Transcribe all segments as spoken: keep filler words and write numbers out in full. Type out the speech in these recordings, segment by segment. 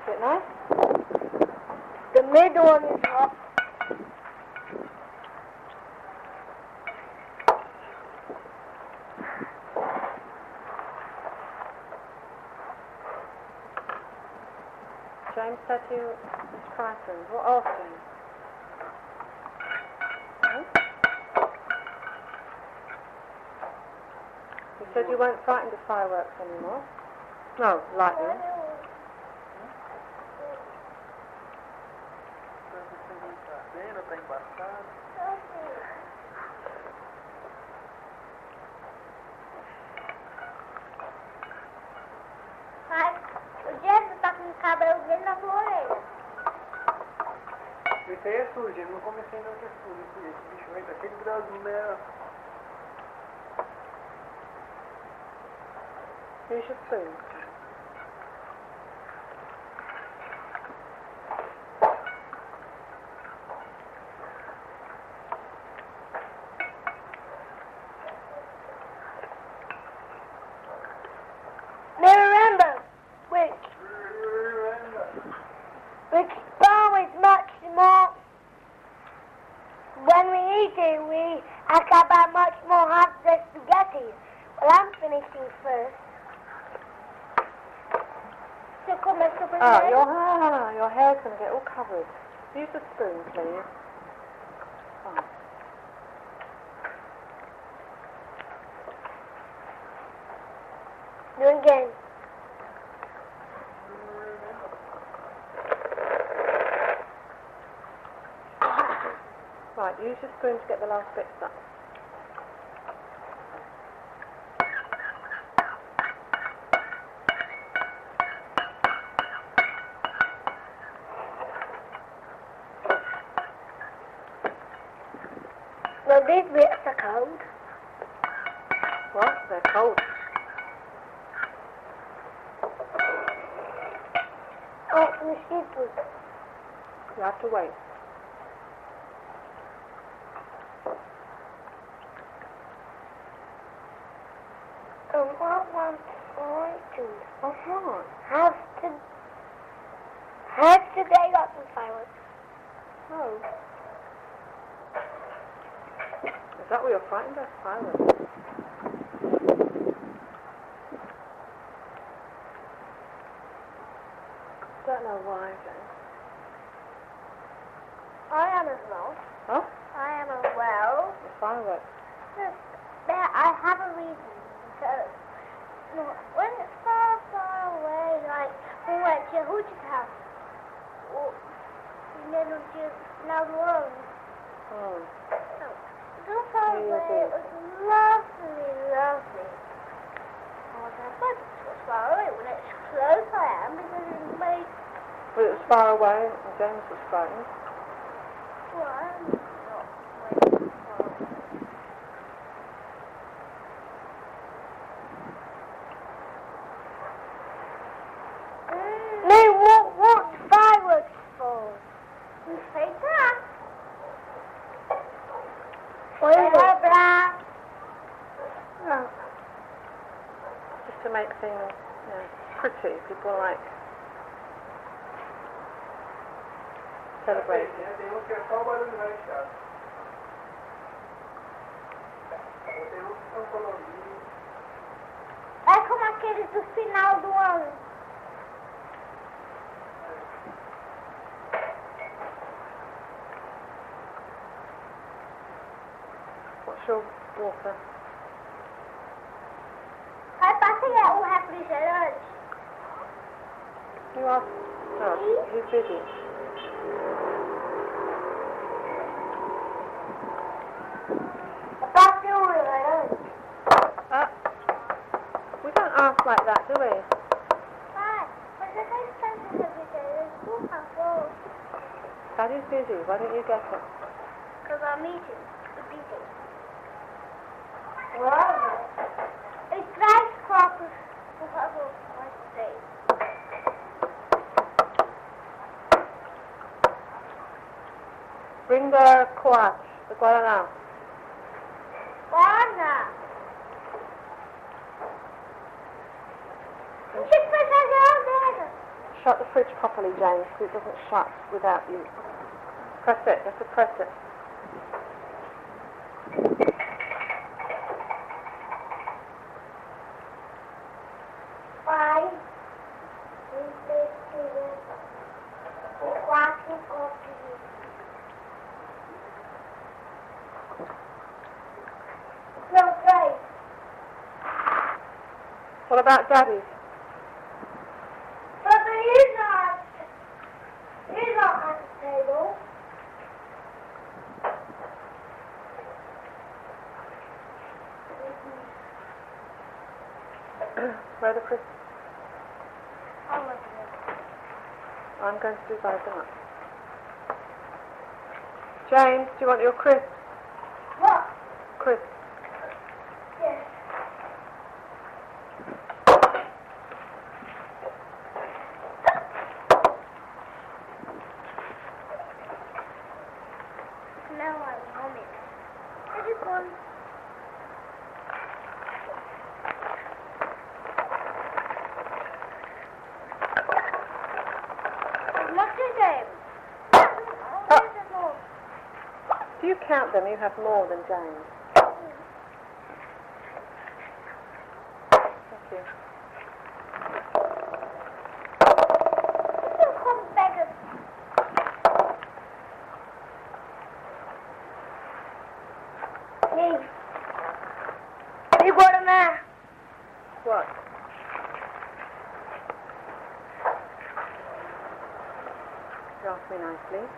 Is it nice? The middle one is hot. James said he was frightened. What else do you? Hmm? You said you weren't frightened of fireworks anymore? No, lightning. Esse aí é sujo, eu não comecei não que é sujo. Esse bicho vem daquele grauzinho, né? Use your spoon. Remember, which, which bar is much more, when we eat it, we ask about much more hot than spaghetti. Well, I'm finishing first. So come and stop Ah, your hair, your hair's going to get all covered. Use a spoon, please. Oh. Do it again. Right, use your spoon to get the last bits done. Well, these bits are cold. What? They're cold. Oh, mosquitoes. You have to wait. Um, I want frightened. What's wrong? Has to, has today got some fireworks? No. Is that what you're frightened of? Fireworks. Don't know why, James. I am as well. Huh? I am as well. The fireworks. Just that I have a reason. Because when it's far, far away, like we went to Hooch's house, or we never just now alone. Oh. So, so far Yeah, away, yeah. it was lovely, lovely. Oh, but it was far away. When it's close, I am because it made. But it was far away and James was frightened. Well, I'm not way far away. No, what, what fireworks for? We say that. What is it? Black. No. Just to make things, you know, pretty. People like celebrating. Tem um que é só o barulho mais chato. Tem uns que são coloridos. É como aqueles do final do ano. What's your water? Aí passa aí o refrigerante. You ask. No, he's busy. Passa o refrigerante. Uh, we don't ask like that, do we? Pai, você tá esperando refrigerante, por favor? Daddy's busy. Why don't you get it? Because I'm eating. I'm eating. Wow. It's rice crackers. Por favor, let's say. Bring the coach, the guaraná. Guarda. Não tem que fazer a geladeira. shut the fridge properly, James, because it doesn't shut without you. Press it. You have to press it. Five. Quatro copos. No, right. What about Daddy's? But he's not. He's not at the table. Where are the crisps? I'm looking at it. I'm going to divide them up. James, do you want your crisps? What? Crisps. Yes. Smell like vomit. Is it gone? What's your name? Oh. Do you count them? You have more than James. Thank you. Come back. Hey. You got a man. What? You asked me nicely.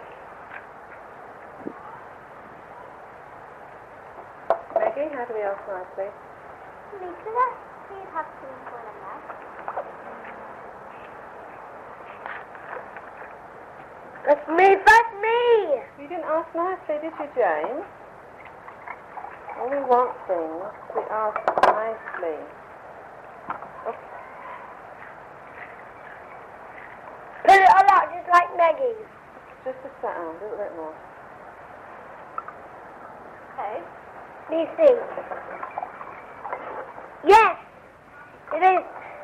Maggie, how do we ask nicely? Me, could I please have some for a man? That's me, that's me! You didn't ask nicely, did you, James? When we want things, we ask nicely. Okay. Put it all out just like Maggie's. Just a second, a little bit more. Okay. Do you see? Yes! It is.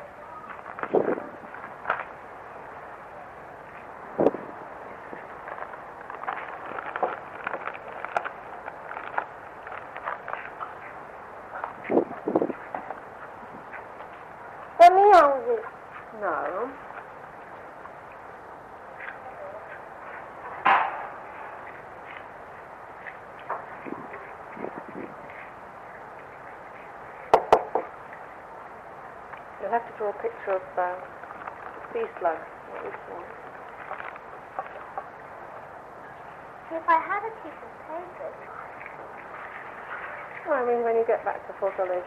Let me hold it. No. You'll have to draw a picture of uh, the sea slug. What is one? If I had a piece of paper. Oh, I mean when you get back to Fortaleza.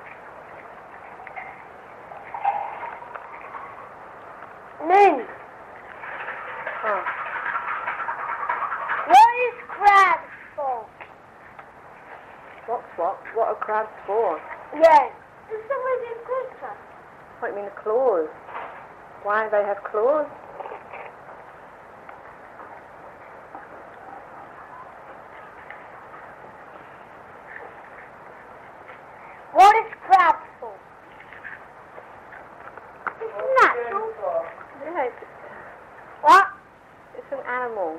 Moon. Oh. What is crabs for? What's what? What are crabs for? Yes. There's somebody in picture. What, you mean the claws? Why they have claws? What is crabs for? It's natural. Yeah, it's, What? it's an animal.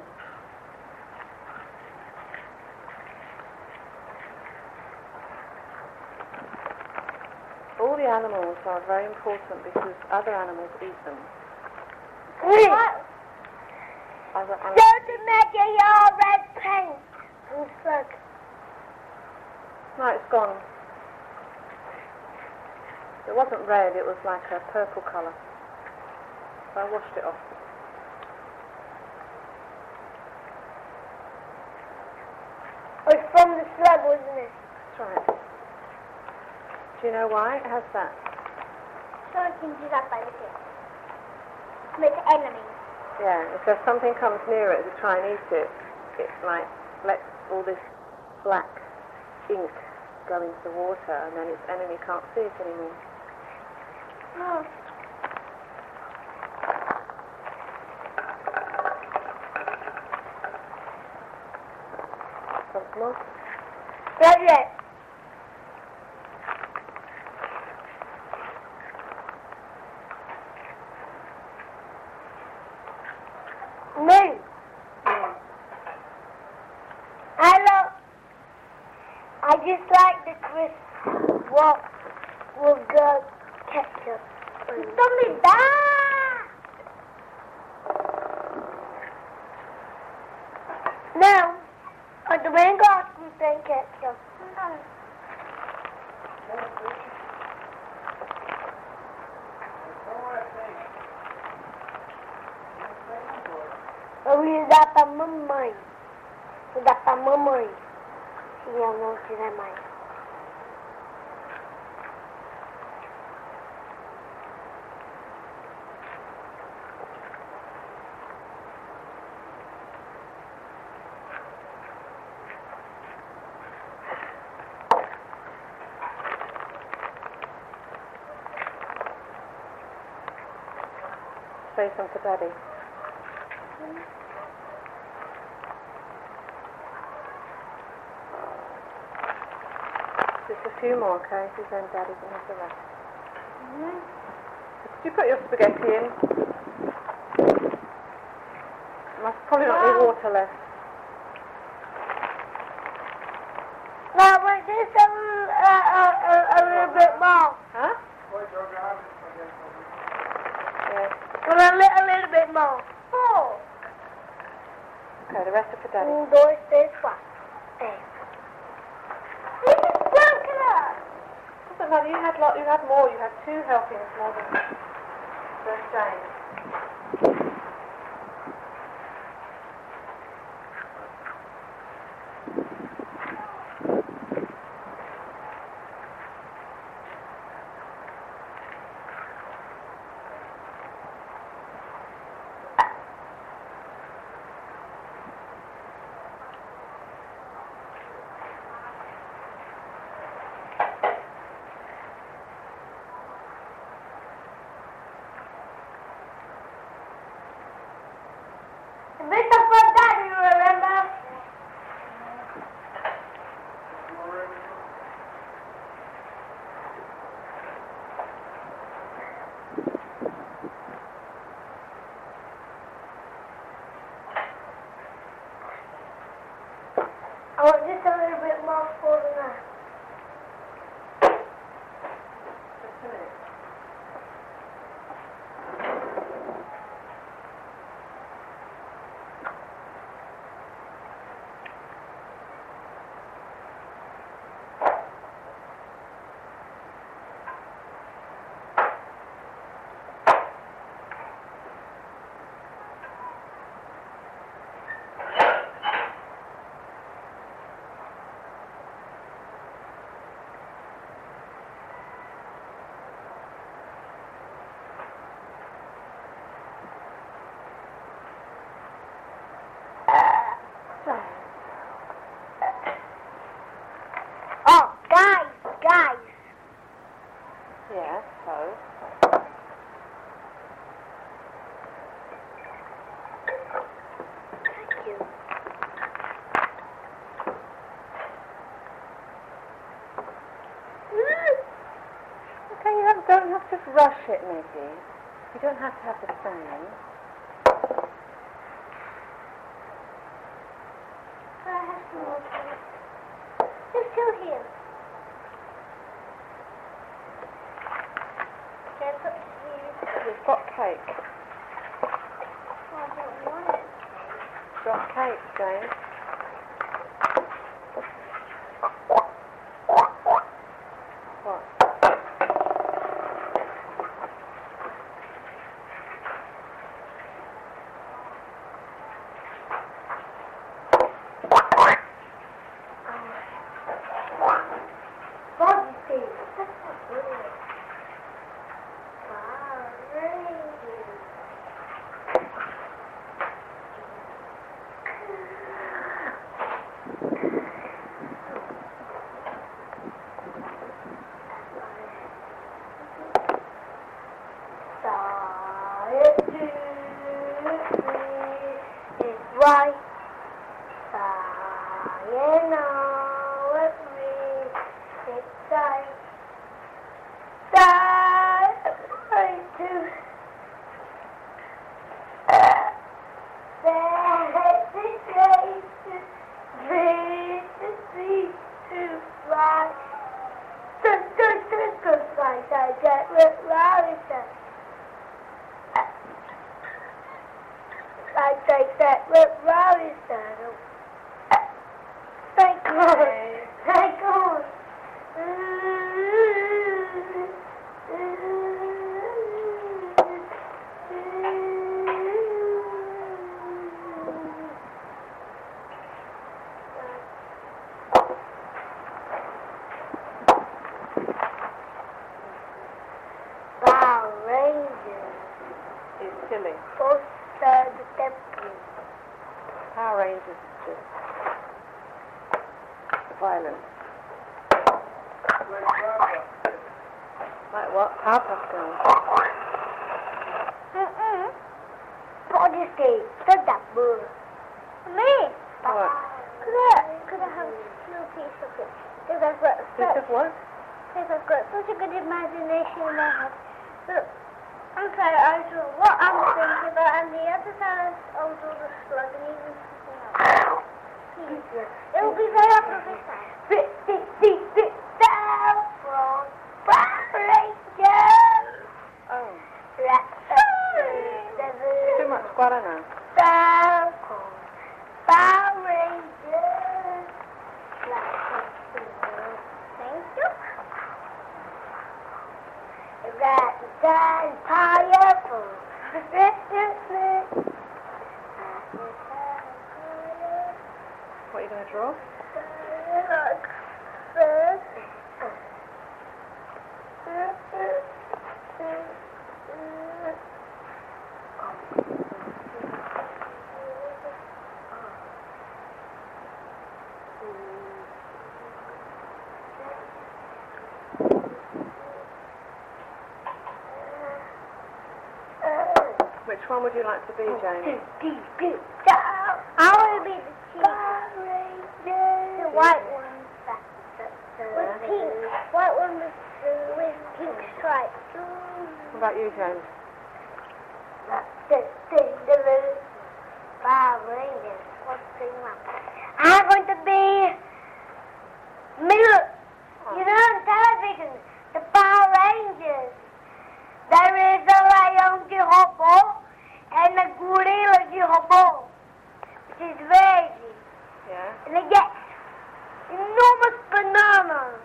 All the animals are very important because other animals eat them. What? Other So animals. to make a yellow red paint. And slug. No, it's gone. It wasn't red, it was like a purple colour. So I washed it off. It was from the slug, wasn't it? That's right. Do you know why it has that? So I can do that by the kid. Make enemies. Yeah, if there's something comes near it to try and eat it, it like lets all this black ink go into the water and then its enemy can't see it anymore. Oh. Once more. That's it. this with what with the ketchup. Something bad. No, I don't want to drink ketchup. No. Eu dar pra mamãe. Vou dar pra mamãe. Se eu não tiver mais. Say some for Daddy. Just a few more cases, then Daddy can have the rest. Mm-hmm. Did you put your spaghetti in? Must probably not need water left. No, but just a, a, a, a, a little bit more. Huh? Yeah. Well, a, li- a little bit more. Oh. Okay, the rest are for Daddy. Un, dos, tres, cuatro. Eh. This is broken up. Doesn't matter. You had lot. You had more. You had two helpings more than than Jane. This is for Daddy, remember? I want just a little bit more for the night. Just a minute. Oh, guys, guys. Yeah. So. Thank you. Okay, you have, don't have to rush it, Maggie. You don't have to have the same. I have some more. There's two here. Can I put these? We've got cake. Oh, I don't want it. Got cake, Jane. What? Bobby Pig. That's not good. Wow, really? It's right. You know it means it's right. That's right too. That's it, right. Three to three to fly. with Robbie's turtle. Thank God. Thank God. Power Rangers. It's silly. Foster the Temple. Power Rangers is just violent. Like what? Powerpuff Girls. Mm-mm. Modesty. The double. Me. What? Could I, could I have a little piece of it? Because I've got Piece such, of what? because I've got such a good imagination and I have. Look, I'm sorry, I was doing what I'm thinking about, and the other side I'll do the slug and even something else. Please. It will be very up on this side. Sit, sit, sit, sit down from Power Rangers. Oh. Too Too much guarana. Down from Power Rangers. Thank you. That that powerful. What are you going to draw? Which one would you like to be, Jane? I want to be the chief. The white one. With pink. White one with, with pink stripes. What about you, James? Power Rangers. What's the one? I'm going to be middle. You know, on television, the Power Rangers. There is a lion de hobo and a gorilla de hobo, which is veggie. Yeah. And they get enormous bananas.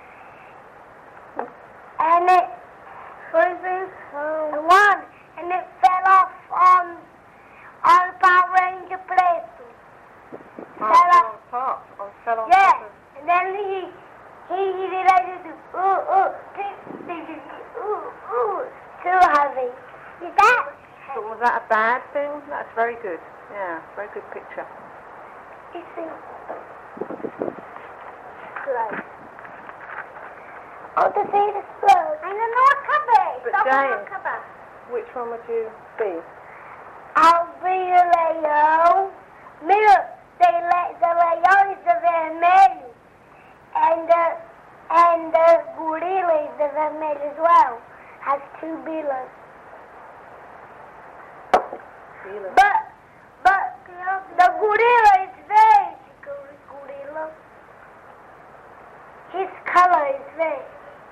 And it, what is this? Um, one, and it fell off on, on Power Ranger Plato. Oh, Fell fell off. on top. On fell on Yeah, top of... and then he, he, he did like this, ooh, ooh, ooh, ooh, too heavy. Is that? But was that a bad thing? That's very good. Yeah, very good picture. It's a slow. Oh, the thing is slow. I don't know what cover. But Stop Jane- on cover. Which one would you be? I'll be a Leo. Mirror, they let the Leo is the vermelho. And the, and the gorilla is the vermelho as well. Has two bills. Feeling. But, but, the gorilla is very gorilla. His color is red.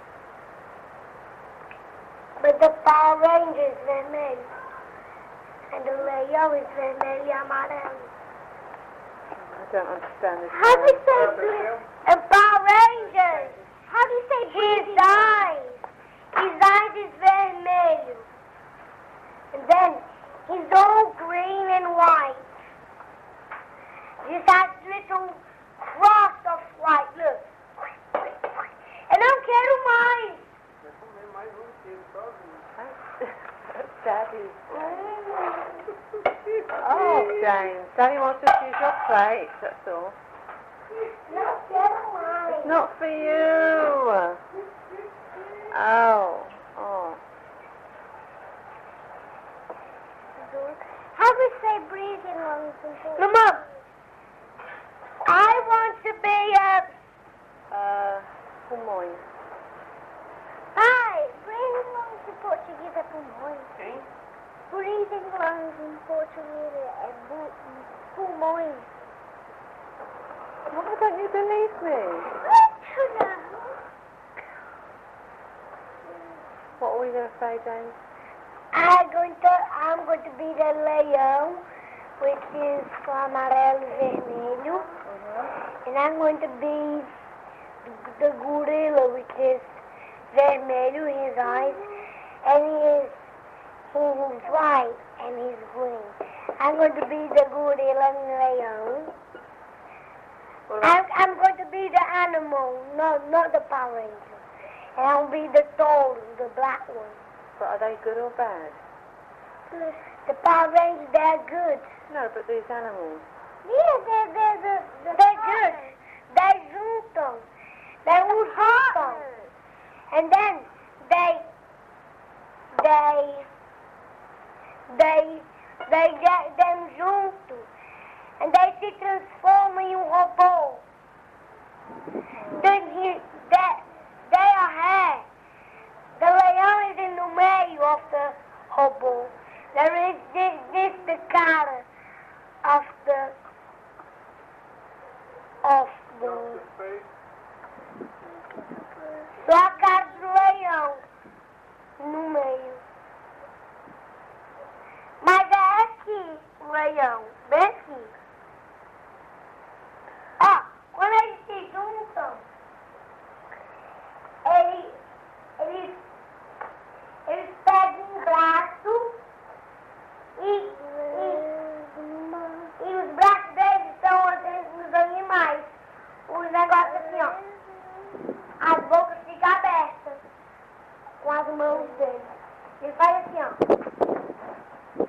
But the Power Ranger is vermelho. And the Leo is vermelho amarelo. I don't understand this. How do you say Power blue? Ranger? The Power Rangers. How do you say blue? His eyes. His eyes is vermelho. And then he's all green and white. Just has little cross of white. Look. And I don't care mine. Daddy. Oh, James. Daddy wants to use your plate, that's all. Not care mine. It's not for you. Oh. Oh. How do we say breathing lungs and things? Mama, I want to be a... Uh, pulmões. Hi, breathing lungs in Portuguese é pulmões. Quem? Breathing lungs in Portuguese é bu- pulmões. Why don't you believe me? What were you going to say, James? I'm going to, I'm going to be the Leo which is amarelo e vermelho. Mm-hmm. And I'm going to be the gorilla, which is vermelho, his eyes, and he is, he's white and he's green. I'm going to be the gorilla leão. Well, I'm, I'm going to be the animal, not not the Power Ranger. And I'll be the tall, the black one. but are they good or bad? The, the Power Rangers, they're good. No, but these animals. Yeah, they're, they're, they're, they're good. They juntam. They all juntam. And then they, they, they, they get them juntos. And they se transformam em um robô. Then he, they, they are hair. The leão is in the meio of the robô. There is this, this the cara of the, of the, só a cara do leão no meio. Mas é aqui o leão, bem aqui. Ó, quando eles se juntam, eles, eles, eles pegam um braço e, e, e os braços deles são os, os animais. Os negócios assim, ó. As bocas ficam abertas com as mãos deles. Ele faz assim, ó.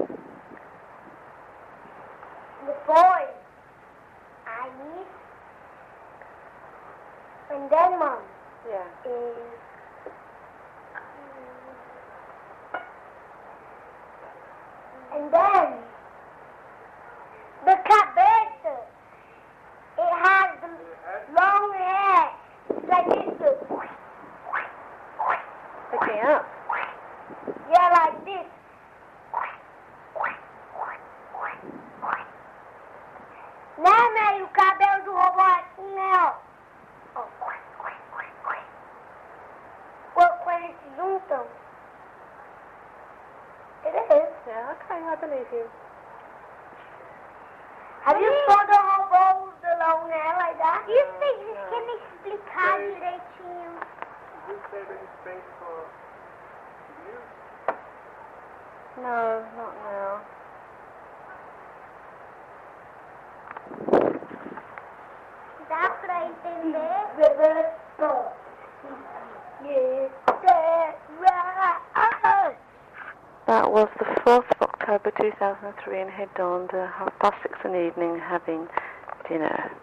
Depois, aí, and then mom Yeah. is and then the cabeça, it has the long hair. It's like this. Picking up. Yeah, like this. Né, Mary? O cabelo do robô é assim, né, ó. Ó. Quando, quando eles se juntam. It is. Yeah, okay, I believe you. Have you saw the robô the long hair like that? You think this can explicar direitinho? Does this save any space for you? No, not now. Dá pra entender? That was the fourth of October two thousand three in Redonda, half past six in the evening, having dinner.